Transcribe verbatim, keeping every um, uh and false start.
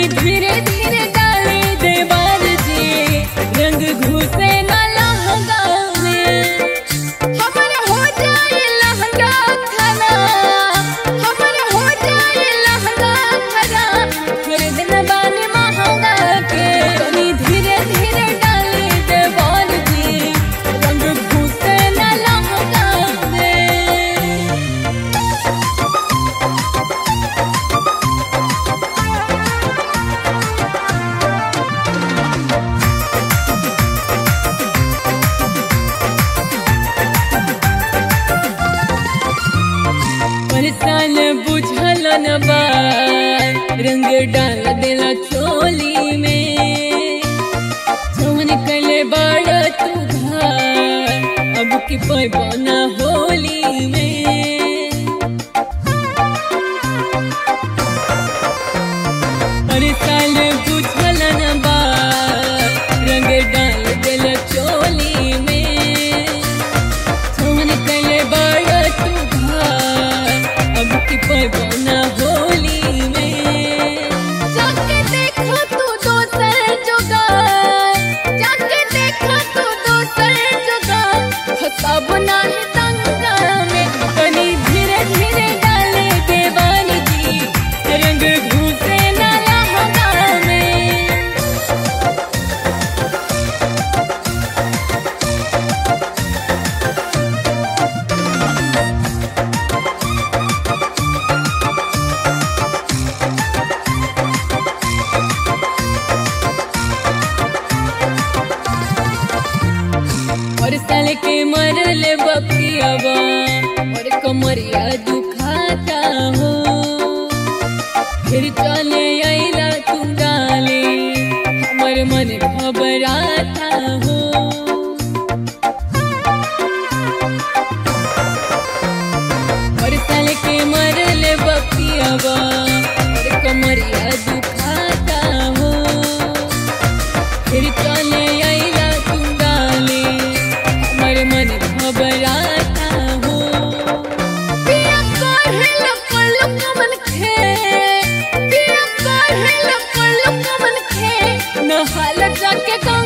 धीरे धीरे डाले देवार जी रंग घुसे न लहंगा में। हमर हो जाए लहंगा खरा, हमर हो जाए लहंगा खरा, खरीद न बानी महंगा के। तनी धीरे धीरे डाले देवार जी रंग घुसे न लहंगा में। परेशान बुझल न बात रंग डाल देला चोली में। जवन कले बड़ा तू घर अब की पैबाना होली में। परेशान बुझल न बात रंग डाल देला चोली में। जवन कले बड़ा तू अब की पैबाना होली में। जाके देखो तू दोसर जुगार, जाके देखो तू दोसर जुगार, फसाब नाही दंगा में। तनी धीरे धीरे डाले देवानी जी रंग घुसे न लहंगा में। और साल के मरल बपियावा और कमरिया दुखाता हो। फिर चले आइला तू डाले हमर मन घबराता हो। और साल के मरल बपियावा और कमरिया दुखाता हो। फिर चले आइला तू डाले हमर मन घबराता हो। पिया काहेला पल्लू कमन खे, पिया काहेला पल्लू कमन खे, नहाल जाके